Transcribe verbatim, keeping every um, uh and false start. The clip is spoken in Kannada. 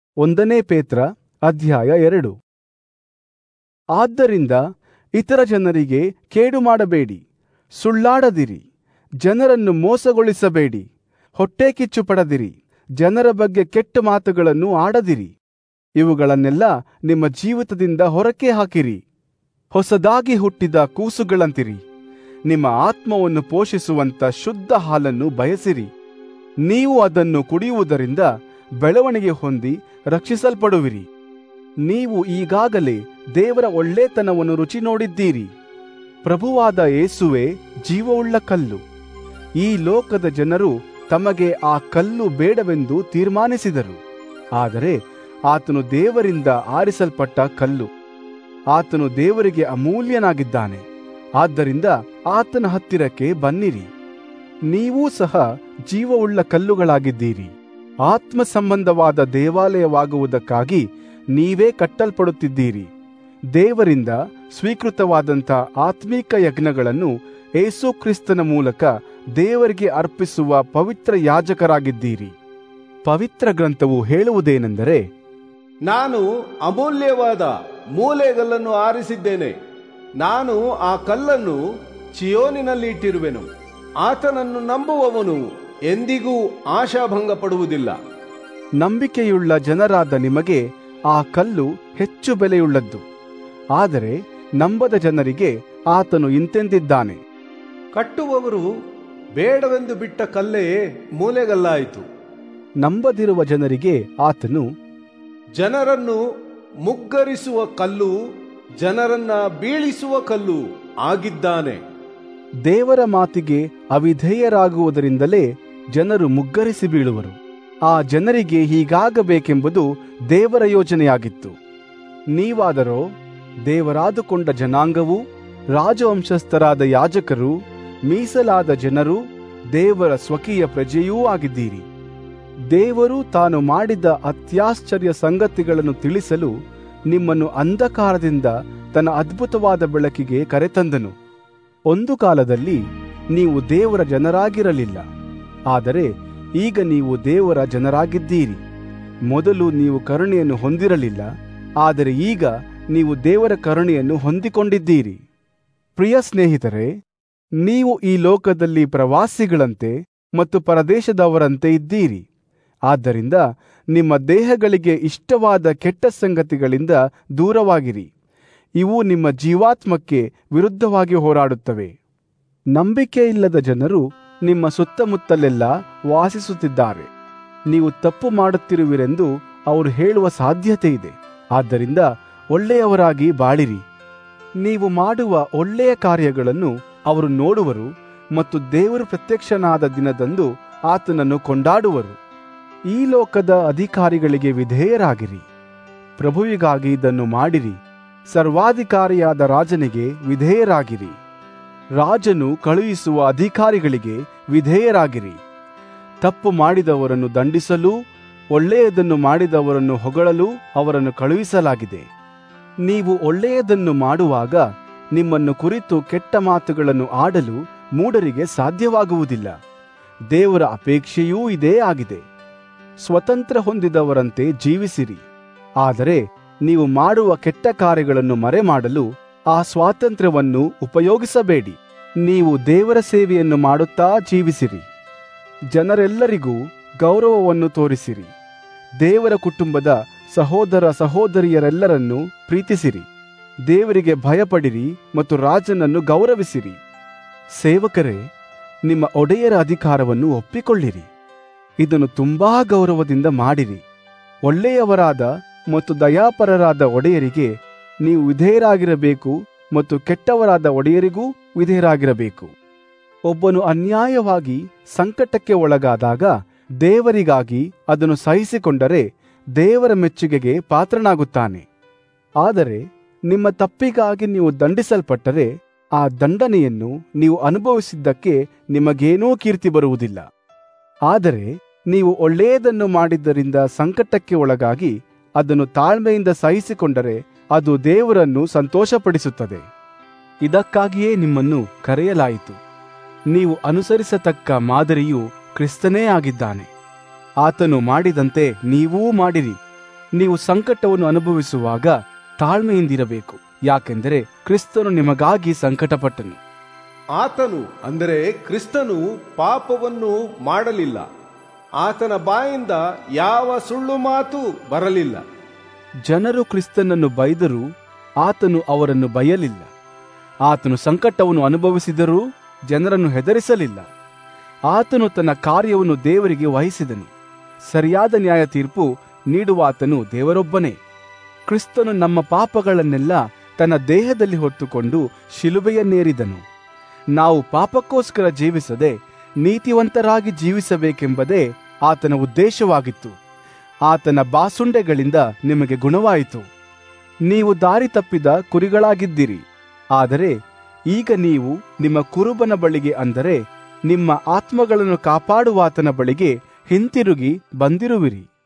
ಒಂದನೇ ಪೇತ್ರ ಅಧ್ಯಾಯ ಎರಡು. ಆದ್ದರಿಂದ ಇತರ ಜನರಿಗೆ ಕೇಡು ಮಾಡಬೇಡಿ, ಸುಳ್ಳಾಡದಿರಿ, ಜನರನ್ನು ಮೋಸಗೊಳಿಸಬೇಡಿ, ಹೊಟ್ಟೆ ಕಿಚ್ಚು ಪಡದಿರಿ, ಜನರ ಬಗ್ಗೆ ಕೆಟ್ಟ ಮಾತುಗಳನ್ನು ಆಡದಿರಿ. ಇವುಗಳನ್ನೆಲ್ಲ ನಿಮ್ಮ ಜೀವಿತದಿಂದ ಹೊರಕ್ಕೆ ಹಾಕಿರಿ. ಹೊಸದಾಗಿ ಹುಟ್ಟಿದ ಕೂಸುಗಳಂತಿರಿ. ನಿಮ್ಮ ಆತ್ಮವನ್ನು ಪೋಷಿಸುವಂತ ಶುದ್ಧ ಹಾಲನ್ನು ಬಯಸಿರಿ. ನೀವು ಅದನ್ನು ಕುಡಿಯುವುದರಿಂದ ಬೆಳವಣಿಗೆ ಹೊಂದಿ ರಕ್ಷಿಸಲ್ಪಡುವಿರಿ. ನೀವು ಈಗಾಗಲೇ ದೇವರ ಒಳ್ಳೆತನವನ್ನು ರುಚಿ ನೋಡಿದ್ದೀರಿ. ಪ್ರಭುವಾದ ಯೇಸುವೇ ಜೀವವುಳ್ಳ ಕಲ್ಲು. ಈ ಲೋಕದ ಜನರು ತಮಗೆ ಆ ಕಲ್ಲು ಬೇಡವೆಂದು ತೀರ್ಮಾನಿಸಿದರು. ಆದರೆ ಆತನು ದೇವರಿಂದ ಆರಿಸಲ್ಪಟ್ಟ ಕಲ್ಲು. ಆತನು ದೇವರಿಗೆ ಅಮೂಲ್ಯನಾಗಿದ್ದಾನೆ. ಆದ್ದರಿಂದ ಆತನ ಹತ್ತಿರಕ್ಕೆ ಬನ್ನಿರಿ. ನೀವೂ ಸಹ ಜೀವವುಳ್ಳ ಕಲ್ಲುಗಳಾಗಿದ್ದೀರಿ. ಆತ್ಮ ಸಂಬಂಧವಾದ ದೇವಾಲಯವಾಗುವುದಕ್ಕಾಗಿ ನೀವೇ ಕಟ್ಟಲ್ಪಡುತ್ತಿದ್ದೀರಿ. ದೇವರಿಂದ ಸ್ವೀಕೃತವಾದಂಥ ಆತ್ಮೀಕ ಯಜ್ಞಗಳನ್ನು ಯೇಸು ಕ್ರಿಸ್ತನ ಮೂಲಕ ದೇವರಿಗೆ ಅರ್ಪಿಸುವ ಪವಿತ್ರ ಯಾಜಕರಾಗಿದ್ದೀರಿ. ಪವಿತ್ರ ಗ್ರಂಥವು ಹೇಳುವುದೇನೆಂದರೆ, ನಾನು ಅಮೂಲ್ಯವಾದ ಮೂಲೆಗಲ್ಲನ್ನು ಆರಿಸಿದ್ದೇನೆ. ನಾನು ಆ ಕಲ್ಲನ್ನು ಚಿಯೋನಿನಲ್ಲಿ ಇಟ್ಟಿರುವೆನು. ಆತನನ್ನು ನಂಬುವವನು ಎಂದಿಗೂ ಆಶಾಭಂಗ ಪಡುವುದಿಲ್ಲ. ನಂಬಿಕೆಯುಳ್ಳ ಜನರಾದ ನಿಮಗೆ ಆ ಕಲ್ಲು ಹೆಚ್ಚು ಬೆಲೆಯುಳ್ಳದ್ದು. ಆದರೆ ನಂಬದ ಜನರಿಗೆ ಆತನು ಇಂತೆಂದಿದ್ದಾನೆ, ಕಟ್ಟುವವರು ಬೇಡವೆಂದು ಬಿಟ್ಟ ಕಲ್ಲೇ ಮೂಲೆಗಲ್ಲಾಯಿತು. ನಂಬದಿರುವ ಜನರಿಗೆ ಆತನು ಜನರನ್ನು ಮುಗ್ಗರಿಸುವ ಕಲ್ಲು, ಜನರನ್ನ ಬೀಳಿಸುವ ಕಲ್ಲು ಆಗಿದ್ದಾನೆ. ದೇವರ ಮಾತಿಗೆ ಅವಿಧೇಯರಾಗುವುದರಿಂದಲೇ ಜನರು ಮುಗ್ಗರಿಸಿ ಬೀಳುವರು. ಆ ಜನರಿಗೆ ಹೀಗಾಗಬೇಕೆಂಬುದು ದೇವರ ಯೋಜನೆಯಾಗಿತ್ತು. ನೀವಾದರೋ ದೇವರಾದುಕೊಂಡ ಜನಾಂಗವೂ, ರಾಜವಂಶಸ್ಥರಾದ ಯಾಜಕರು, ಮೀಸಲಾದ ಜನರು, ದೇವರ ಸ್ವಕೀಯ ಪ್ರಜೆಯೂ ಆಗಿದ್ದೀರಿ. ದೇವರು ತಾನು ಮಾಡಿದ ಅತ್ಯಾಶ್ಚರ್ಯ ಸಂಗತಿಗಳನ್ನು ತಿಳಿಸಲು ನಿಮ್ಮನ್ನು ಅಂಧಕಾರದಿಂದ ತನ್ನ ಅದ್ಭುತವಾದ ಬೆಳಕಿಗೆ ಕರೆತಂದನು. ಒಂದು ಕಾಲದಲ್ಲಿ ನೀವು ದೇವರ ಜನರಾಗಿರಲಿಲ್ಲ, ಆದರೆ ಈಗ ನೀವು ದೇವರ ಜನರಾಗಿದ್ದೀರಿ. ಮೊದಲು ನೀವು ಕರುಣೆಯನ್ನು ಹೊಂದಿರಲಿಲ್ಲ, ಆದರೆ ಈಗ ನೀವು ದೇವರ ಕರುಣೆಯನ್ನು ಹೊಂದಿಕೊಂಡಿದ್ದೀರಿ. ಪ್ರಿಯ ಸ್ನೇಹಿತರೆ, ನೀವು ಈ ಲೋಕದಲ್ಲಿ ಪ್ರವಾಸಿಗಳಂತೆ ಮತ್ತು ಪರದೇಶದವರಂತೆ ಇದ್ದೀರಿ. ಆದ್ದರಿಂದ ನಿಮ್ಮ ದೇಹಗಳಿಗೆ ಇಷ್ಟವಾದ ಕೆಟ್ಟ ಸಂಗತಿಗಳಿಂದ ದೂರವಾಗಿರಿ. ಇವು ನಿಮ್ಮ ಜೀವಾತ್ಮಕ್ಕೆ ವಿರುದ್ಧವಾಗಿ ಹೋರಾಡುತ್ತವೆ. ನಂಬಿಕೆಯಿಲ್ಲದ ಜನರು ನಿಮ್ಮ ಸುತ್ತಮುತ್ತಲೆಲ್ಲ ವಾಸಿಸುತ್ತಿದ್ದಾರೆ. ನೀವು ತಪ್ಪು ಮಾಡುತ್ತಿರುವಿರೆಂದು ಅವರು ಹೇಳುವ ಸಾಧ್ಯತೆ ಇದೆ. ಆದ್ದರಿಂದ ಒಳ್ಳೆಯವರಾಗಿ ಬಾಳಿರಿ. ನೀವು ಮಾಡುವ ಒಳ್ಳೆಯ ಕಾರ್ಯಗಳನ್ನು ಅವರು ನೋಡುವರು ಮತ್ತು ದೇವರು ಪ್ರತ್ಯಕ್ಷನಾದ ದಿನದಂದು ಆತನನ್ನು ಕೊಂಡಾಡುವರು. ಈ ಲೋಕದ ಅಧಿಕಾರಿಗಳಿಗೆ ವಿಧೇಯರಾಗಿರಿ. ಪ್ರಭುವಿಗಾಗಿ ಇದನ್ನು ಮಾಡಿರಿ. ಸರ್ವಾಧಿಕಾರಿಯಾದ ರಾಜನಿಗೆ ವಿಧೇಯರಾಗಿರಿ. ರಾಜನು ಕಳುಹಿಸುವ ಅಧಿಕಾರಿಗಳಿಗೆ ವಿಧೇಯರಾಗಿರಿ. ತಪ್ಪು ಮಾಡಿದವರನ್ನು ದಂಡಿಸಲು, ಒಳ್ಳೆಯದನ್ನು ಮಾಡಿದವರನ್ನು ಹೊಗಳಲು ಅವರನ್ನು ಕಳುಹಿಸಲಾಗಿದೆ. ನೀವು ಒಳ್ಳೆಯದನ್ನು ಮಾಡುವಾಗ ನಿಮ್ಮನ್ನು ಕುರಿತು ಕೆಟ್ಟ ಮಾತುಗಳನ್ನು ಆಡಲು ಮೂಢರಿಗೆ ಸಾಧ್ಯವಾಗುವುದಿಲ್ಲ. ದೇವರ ಅಪೇಕ್ಷೆಯೂ ಇದೇ ಆಗಿದೆ. ಸ್ವತಂತ್ರ ಹೊಂದಿದವರಂತೆ ಜೀವಿಸಿರಿ. ಆದರೆ ನೀವು ಮಾಡುವ ಕೆಟ್ಟ ಕಾರ್ಯಗಳನ್ನು ಮರೆಮಾಡಲು ಆ ಸ್ವಾತಂತ್ರ್ಯವನ್ನು ಉಪಯೋಗಿಸಬೇಡಿ. ನೀವು ದೇವರ ಸೇವೆಯನ್ನು ಮಾಡುತ್ತಾ ಜೀವಿಸಿರಿ. ಜನರೆಲ್ಲರಿಗೂ ಗೌರವವನ್ನು ತೋರಿಸಿರಿ. ದೇವರ ಕುಟುಂಬದ ಸಹೋದರ ಸಹೋದರಿಯರೆಲ್ಲರನ್ನು ಪ್ರೀತಿಸಿರಿ. ದೇವರಿಗೆ ಭಯಪಡಿರಿ ಮತ್ತು ರಾಜನನ್ನು ಗೌರವಿಸಿರಿ. ಸೇವಕರೇ, ನಿಮ್ಮ ಒಡೆಯರ ಅಧಿಕಾರವನ್ನು ಒಪ್ಪಿಕೊಳ್ಳಿರಿ. ಇದನ್ನು ತುಂಬಾ ಗೌರವದಿಂದ ಮಾಡಿರಿ. ಒಳ್ಳೆಯವರಾದ ಮತ್ತು ದಯಾಪರರಾದ ಒಡೆಯರಿಗೆ ನೀವು ವಿಧೇಯರಾಗಿರಬೇಕು ಮತ್ತು ಕೆಟ್ಟವರಾದ ಒಡೆಯರಿಗೂ ವಿಧೇಯರಾಗಿರಬೇಕು. ಒಬ್ಬನು ಅನ್ಯಾಯವಾಗಿ ಸಂಕಟಕ್ಕೆ ಒಳಗಾದಾಗ ದೇವರಿಗಾಗಿ ಅದನ್ನು ಸಹಿಸಿಕೊಂಡರೆ ದೇವರ ಮೆಚ್ಚುಗೆಗೆ ಪಾತ್ರನಾಗುತ್ತಾನೆ. ಆದರೆ ನಿಮ್ಮ ತಪ್ಪಿಗಾಗಿ ನೀವು ದಂಡಿಸಲ್ಪಟ್ಟರೆ ಆ ದಂಡನೆಯನ್ನು ನೀವು ಅನುಭವಿಸಿದ್ದಕ್ಕೆ ನಿಮಗೇನೂ ಕೀರ್ತಿ ಬರುವುದಿಲ್ಲ. ಆದರೆ ನೀವು ಒಳ್ಳೆಯದನ್ನು ಮಾಡಿದ್ದರಿಂದ ಸಂಕಟಕ್ಕೆ ಒಳಗಾಗಿ ಅದನ್ನು ತಾಳ್ಮೆಯಿಂದ ಸಹಿಸಿಕೊಂಡರೆ ಅದು ದೇವರನ್ನು ಸಂತೋಷಪಡಿಸುತ್ತದೆ. ಇದಕ್ಕಾಗಿಯೇ ನಿಮ್ಮನ್ನು ಕರೆಯಲಾಯಿತು. ನೀವು ಅನುಸರಿಸತಕ್ಕ ಮಾದರಿಯು ಕ್ರಿಸ್ತನೇ ಆಗಿದ್ದಾನೆ. ಆತನು ಮಾಡಿದಂತೆ ನೀವೂ ಮಾಡಿರಿ. ನೀವು ಸಂಕಟವನ್ನು ಅನುಭವಿಸುವಾಗ ತಾಳ್ಮೆಯಿಂದಿರಬೇಕು, ಯಾಕೆಂದರೆ ಕ್ರಿಸ್ತನು ನಿಮಗಾಗಿ ಸಂಕಟಪಟ್ಟನು. ಆತನು ಅಂದರೆ ಕ್ರಿಸ್ತನು ಪಾಪವನ್ನು ಮಾಡಲಿಲ್ಲ, ಆತನ ಬಾಯಿಂದ ಯಾವ ಸುಳ್ಳು ಮಾತು ಬರಲಿಲ್ಲ. ಜನರು ಕ್ರಿಸ್ತನನ್ನು ಬೈದರೂ ಆತನು ಅವರನ್ನು ಬಯಲಿಲ್ಲ. ಆತನು ಸಂಕಟವನ್ನು ಅನುಭವಿಸಿದರೂ ಜನರನ್ನು ಹೆದರಿಸಲಿಲ್ಲ. ಆತನು ತನ್ನ ಕಾರ್ಯವನ್ನು ದೇವರಿಗೆ ವಹಿಸಿದನು. ಸರಿಯಾದ ನ್ಯಾಯ ತೀರ್ಪು ನೀಡುವಾತನು ದೇವರೊಬ್ಬನೇ. ಕ್ರಿಸ್ತನು ನಮ್ಮ ಪಾಪಗಳನ್ನೆಲ್ಲ ತನ್ನ ದೇಹದಲ್ಲಿ ಹೊತ್ತುಕೊಂಡು ಶಿಲುಬೆಯನ್ನೇರಿದನು. ನಾವು ಪಾಪಕ್ಕೋಸ್ಕರ ಜೀವಿಸದೆ ನೀತಿವಂತರಾಗಿ ಜೀವಿಸಬೇಕೆಂಬುದೇ ಆತನ ಉದ್ದೇಶವಾಗಿತ್ತು. ಆತನ ಬಾಸುಂಡೆಗಳಿಂದ ನಿಮಗೆ ಗುಣವಾಯಿತು. ನೀವು ದಾರಿ ತಪ್ಪಿದ ಕುರಿಗಳಾಗಿದ್ದಿರಿ, ಆದರೆ ಈಗ ನೀವು ನಿಮ್ಮ ಕುರುಬನ ಬಳಿಗೆ, ಅಂದರೆ ನಿಮ್ಮ ಆತ್ಮಗಳನ್ನು ಕಾಪಾಡುವಾತನ ಬಳಿಗೆ ಹಿಂತಿರುಗಿ ಬಂದಿರುವಿರಿ.